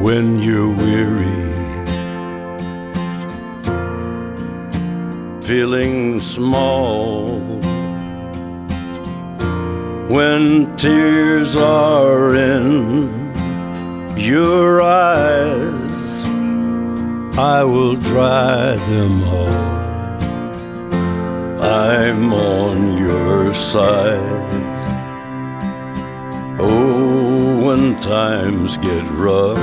when you're weary, feeling small, when tears are in your eyes, I will dry them all. I'm on your side. Oh, when times get rough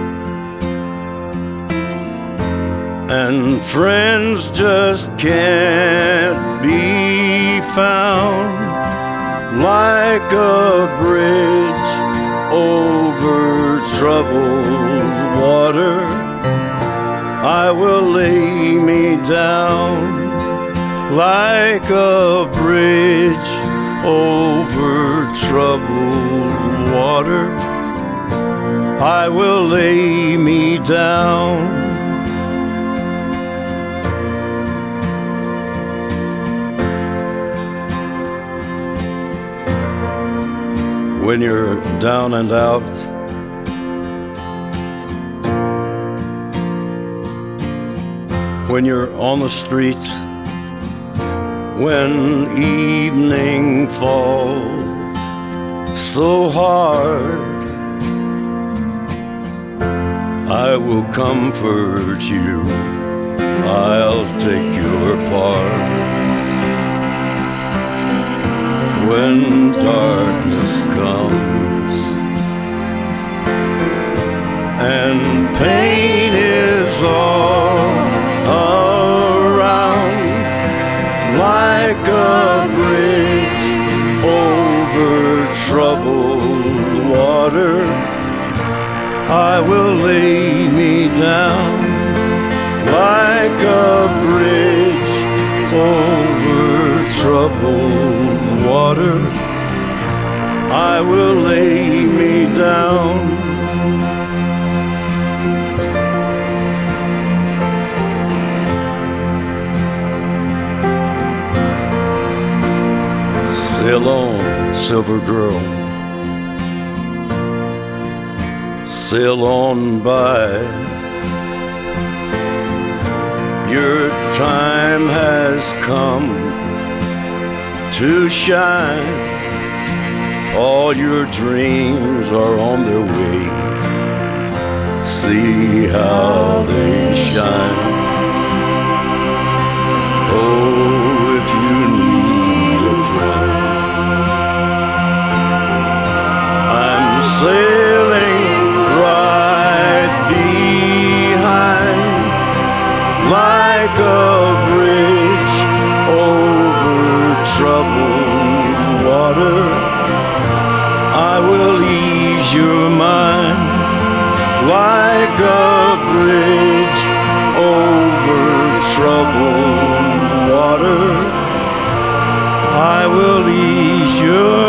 and friends just can't be found, like a bridge over troubled water, I will lay me down. Like a bridge over troubled water, I will lay me down. When you're down and out, when you're on the street, when evening falls so hard, I will comfort you, I'll take your part. When darkness comes and pain is all around, like a bridge over troubled water, I will lay me down. Like a bridge over troubled water, I will lay me down. Sail on, silver girl, sail on by. Your time has come to shine. All your dreams are on their way. See how they shine. Oh, if you need a friend, sailing right behind, like a bridge over troubled water, I will ease your mind. Like a bridge over troubled water, I will ease your